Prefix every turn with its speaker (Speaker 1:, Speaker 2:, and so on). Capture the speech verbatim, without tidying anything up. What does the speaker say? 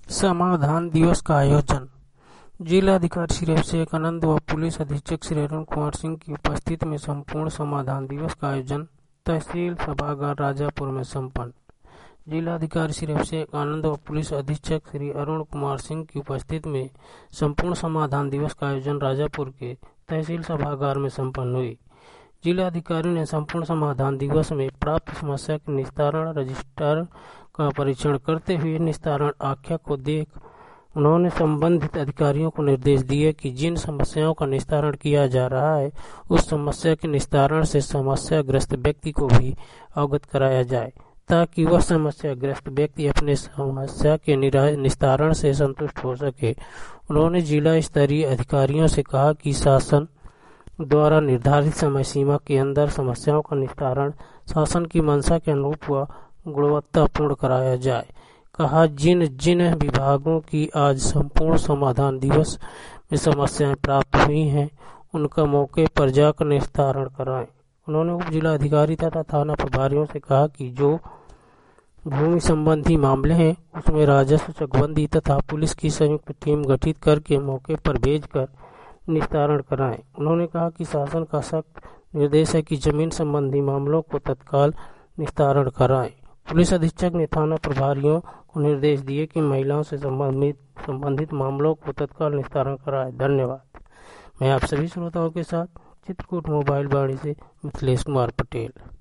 Speaker 1: समाधान दिवस का आयोजन। जिलाधिकारी श्री अभिषेक आनंद व पुलिस अधीक्षक श्री अरुण कुमार सिंह की उपस्थिति में संपूर्ण समाधान दिवस का आयोजन तहसील सभागार राजापुर में संपन्न। जिलाधिकारी श्री अभिषेक आनंद व पुलिस अधीक्षक श्री अरुण कुमार सिंह की उपस्थिति में संपूर्ण समाधान दिवस का आयोजन राजापुर के तहसील सभागार में संपन्न हुई। जिलाधिकारी ने संपूर्ण समाधान दिवस में प्राप्त समस्या के निस्तारण रजिस्टर का परीक्षण करते हुए निस्तारण आख्या को देख उन्होंने संबंधित अधिकारियों को निर्देश दिए कि जिन समस्याओं का निस्तारण किया जा रहा है उस समस्या के निस्तारण से समस्याग्रस्त व्यक्ति को भी अवगत कराया जाए ताकि वह समस्याग्रस्त व्यक्ति अपने समस्या के निस्तारण से संतुष्ट हो सके। उन्होंने जिला स्तरीय अधिकारियों से कहा कि शासन द्वारा निर्धारित समय सीमा के अंदर समस्याओं का निस्तारण शासन की मंशा के अनुरूप व गुणवत्तापूर्ण कराया जाए। कहा जिन जिन विभागों की आज संपूर्ण समाधान दिवस में समस्याएं प्राप्त हुई हैं उनका मौके पर जाकर निस्तारण कराएं। उन्होंने उप जिला अधिकारी तथा थाना प्रभारियों से कहा कि जो भूमि संबंधी मामले हैं उसमें राजस्व चकबंदी तथा पुलिस की संयुक्त टीम गठित करके मौके पर भेजकर निस्तारण कराएं। उन्होंने कहा कि शासन का सख्त निर्देश है कि जमीन संबंधी मामलों को तत्काल निस्तारण कराएं। पुलिस अधीक्षक ने थाना प्रभारियों को निर्देश दिए कि महिलाओं से संबंधित संबंधित मामलों को तत्काल निस्तारण कराएं। धन्यवाद। मैं आप सभी श्रोताओं के साथ चित्रकूट मोबाइल वाणी से मिथिलेश कुमार पटेल।